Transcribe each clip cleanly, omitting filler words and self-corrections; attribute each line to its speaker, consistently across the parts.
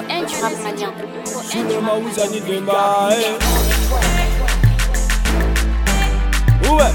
Speaker 1: 1 du rap malien.
Speaker 2: Sulema Ouzani Demba. Ouais.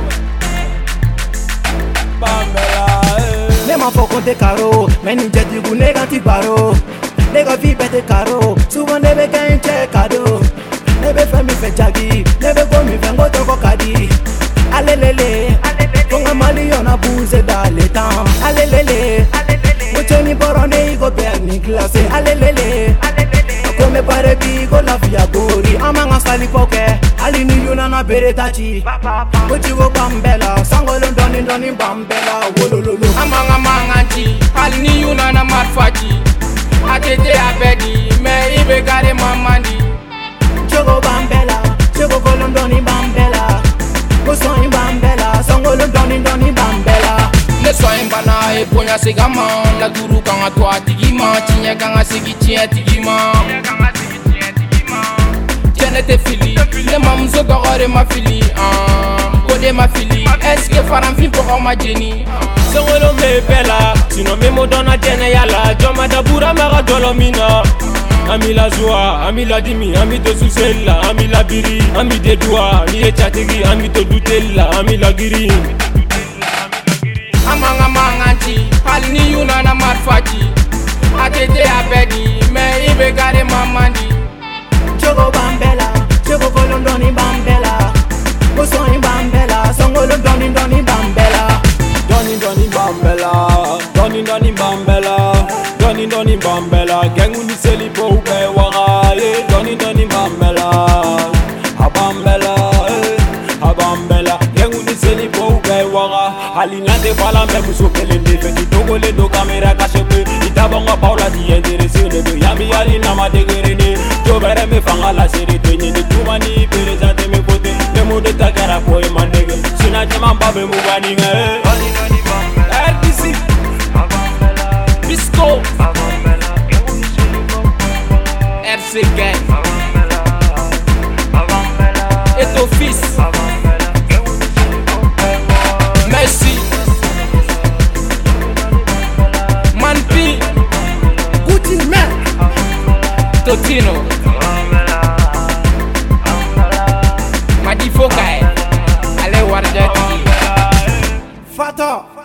Speaker 2: Bambela.
Speaker 3: Nema foko te karo, meni jeti gu nega ti baro. Nega vi bete karo, souvent nebe kain che kado. Nebe fe mi fe jagi, nebe go mi fe ngoto ko kadi. Alelele, konga mali yona bouze dans le temps. Alelele, mochoni borone igo ber ni classe. Alelele, come pare bigo la via gori. Amanga sali poke, ali ni yuna na bere tachi. Mochigo bambela, sangolo ndoni bambela. Wolololo.
Speaker 4: Amanga nchi, ali ni yuna na marfachi. Atete abedi, me ibe gare mamandi.
Speaker 3: Chogo bambela, chogo kolondoni bambela. Koson bambela, sangolo ndoni bambela.
Speaker 4: Ne soin bana e ponya segama, la guru kanga toa tigima, chinya kanga sigi chia tigima. Tiene te fili, le mamzo dogore ma fili, kode ma fili. Est-ce que faram fin pour ma jenny?
Speaker 2: Sangolo me bella, sinon me modona tiene yala. Joma da bura mera dolomina. Ami la joie, ami la dimi, ami to susella, ami la biri, ami de doigts, ami de chategi, ami to dutella, ami la giri.
Speaker 4: Amanga nchi, hali ni yuna na marfachi. Atete abedi, me ibe gare mamandi.
Speaker 3: Chogo bambela, chogo kolondoni bambela. Koson bambela, sangolo ndoni bambela.
Speaker 2: Doni bambela, doni bambela, doni bambela. Gengu ni seli po ube wara, doni bambela. Abambela, abambela. Gengu ni seli po ube wara. Alignante bala me muso kelende, feti togo le do kamera kashepe. Itabonga paula di enderese de yami ali na madegerene. Jobere me fanga la seri tenye ni tumani presente me pote. Me mode takara po e mandege. Sina jama babe mubani nge. RDC Bisco RC Gang et ton fils Messi Manpi
Speaker 3: Gucci man,
Speaker 4: Totino Madi Fokai Ale Warjati
Speaker 3: Fata.